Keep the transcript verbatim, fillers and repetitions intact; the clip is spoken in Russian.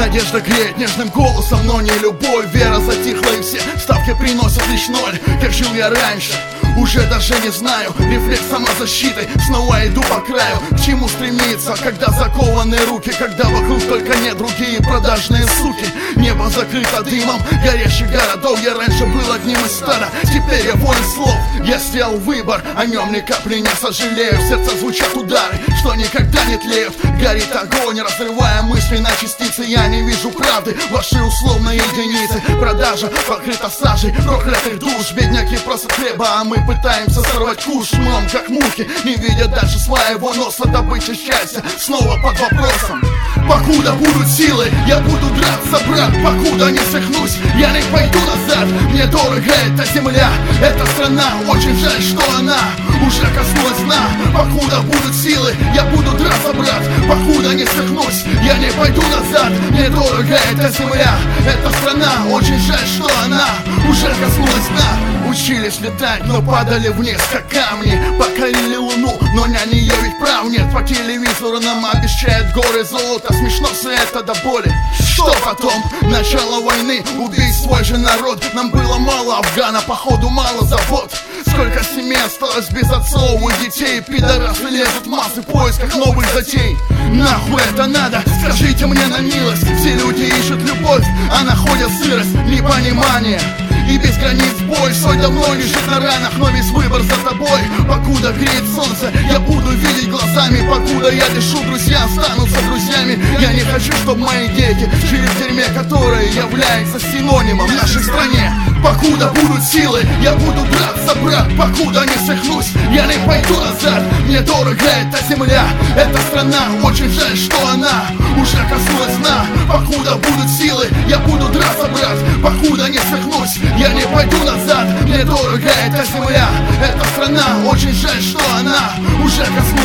Надежда греет нежным голосом, но не любовь. Вера затихла и все ставки приносят лишь ноль. Как жил я раньше, уже даже не знаю. Рефлекс самозащиты, снова иду по краю. К чему стремиться, когда закованы руки, когда вокруг только не другие продажные суки. Небо закрыто дымом горящих городов. Я раньше был одним из стада, теперь я воин слов. Я сделал выбор, о нем ни капли не сожалею. В сердце звучат удары, что никогда не тлеют. Горит огонь, разрывая мысли на частицы. Я не вижу правды, ваши условные единицы. Продажа покрыта сажей проклятых душ. Бедняки просят хлеба, а мы пытаемся сорвать куш. Мном как мухи, не видя дальше своего носа. Добыча счастья снова под вопросом. Покуда будут силы, я буду драться, брат. Покуда не свихнусь, я не пойду назад. Мне дорога эта земля, эта страна. Очень жаль, что она уже коснулась дна. Покуда будут силы, я буду драться, брат. Покуда не свихнусь, я не пойду назад. Мне дорога эта земля, эта страна. Очень жаль, что она уже коснулась дна. Учились летать, но падали вниз, как камни. Покорили луну, но на нее ведь прав нет. По телевизору нам обещают горы золота. Смешно все это до боли. Что потом? Начало войны, убить свой же народ. Нам было мало Афгана, походу мало забот. Сколько семей осталось без отцов и детей. Пидорасы лезут в массы в поисках новых затей. Нахуй это надо? Скажите мне на милость. Все люди ищут любовь, а находят сырость, непонимание и без границ бой. Соль давно лежит на ранах, но весь выбор за тобой. Покуда греет солнце, я буду видеть глазами. Покуда я дышу, друзья останутся друзьями. Я не хочу, чтобы мои дети жили в дерьме, которое является синонимом в нашей стране. Покуда будут силы, я буду драться, брат. Покуда не свихнусь, я не пойду назад. Мне дорога эта земля, эта страна. Очень жаль, что она уже коснулась дна. Покуда будут силы, я буду драться, брат. Покуда не свихнусь, я не пойду назад. Мне дорога эта земля, эта страна. Очень жаль, что она уже коснулась